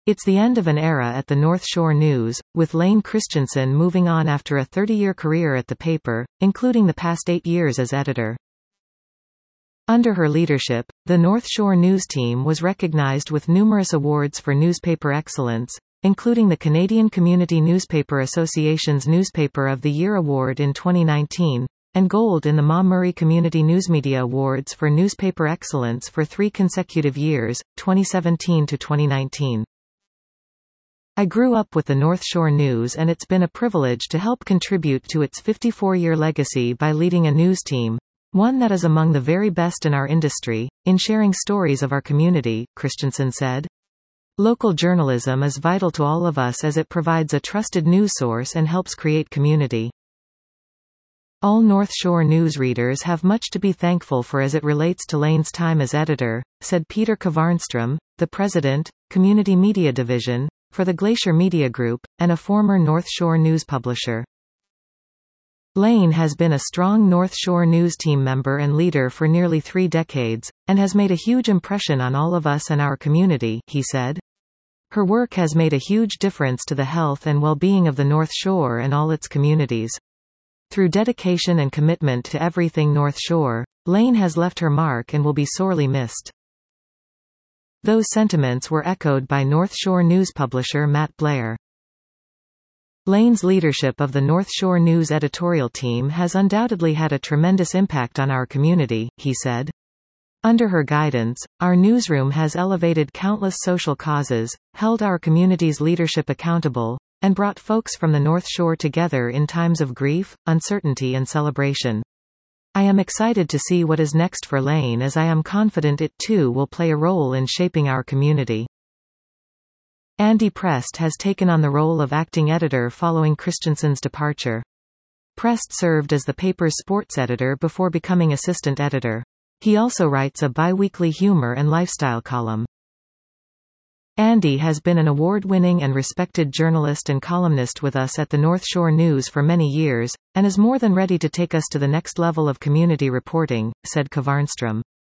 It's the end of an era at the North Shore News, with Lane Christensen moving on after a 30-year career at the paper, including the past 8 years as editor. Under her leadership, the North Shore News team was recognized with numerous awards for newspaper excellence, including the Canadian Community Newspaper Association's Newspaper of the Year Award in 2019, and gold in the Ma Murray Community Newsmedia Awards for Newspaper Excellence for 3 consecutive years, 2017 to 2019. I grew up with the North Shore News, and it's been a privilege to help contribute to its 54-year legacy by leading a news team, one that is among the very best in our industry, in sharing stories of our community, Christensen said. Local journalism is vital to all of us as it provides a trusted news source and helps create community. All North Shore News readers have much to be thankful for as it relates to Lane's time as editor, said Peter Kvarnström, the president, Community Media Division, for the Glacier Media Group, and a former North Shore News publisher. Lane has been a strong North Shore News team member and leader for nearly 3 decades, and has made a huge impression on all of us and our community, he said. Her work has made a huge difference to the health and well-being of the North Shore and all its communities. Through dedication and commitment to everything North Shore, Lane has left her mark and will be sorely missed. Those sentiments were echoed by North Shore News publisher Matt Blair. Lane's leadership of the North Shore News editorial team has undoubtedly had a tremendous impact on our community, he said. Under her guidance, our newsroom has elevated countless social causes, held our community's leadership accountable, and brought folks from the North Shore together in times of grief, uncertainty and celebration. I am excited to see what is next for Lane, as I am confident it too will play a role in shaping our community. Andy Prest has taken on the role of acting editor following Christensen's departure. Prest served as the paper's sports editor before becoming assistant editor. He also writes a bi-weekly humor and lifestyle column. Andy has been an award-winning and respected journalist and columnist with us at the North Shore News for many years, and is more than ready to take us to the next level of community reporting, said Kvarnström.